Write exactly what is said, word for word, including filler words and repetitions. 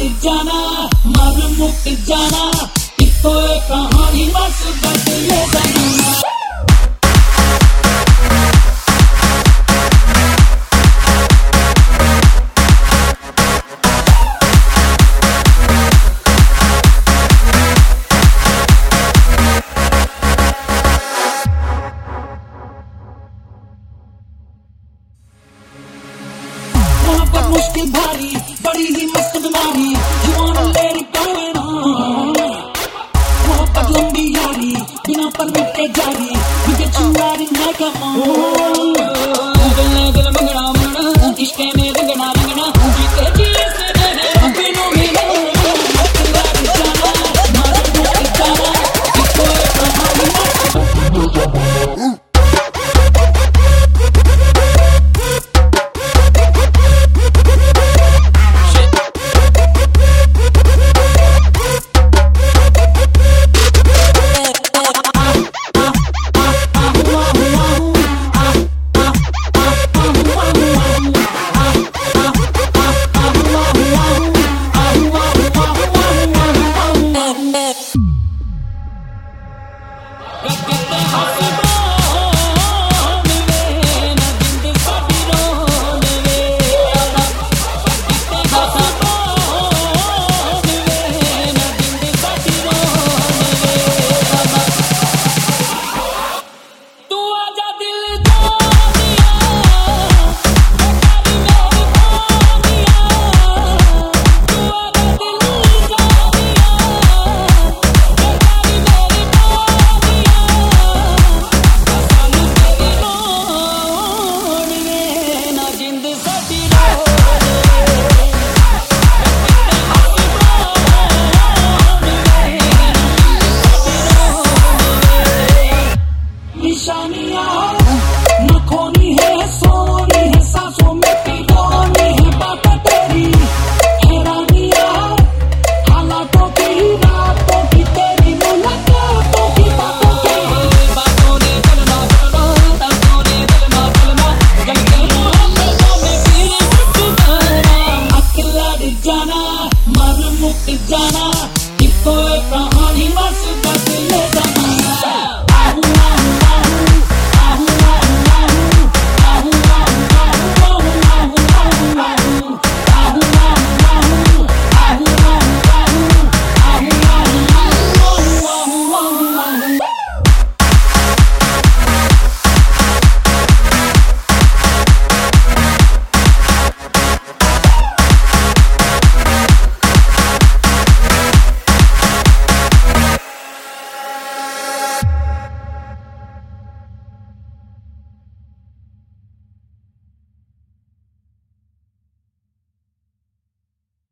जाना मालूम मुक जाना इको कहानी बस बदले जाना मुश्किल भारी बड़ी ही मस्त बीमारी you wanna let it go and on मोहब्बत लंबी यारी बिना परमिट के जारी we get you riding like a on दिल ने दिल मंगड़ा मंगड़ा इश्क़ में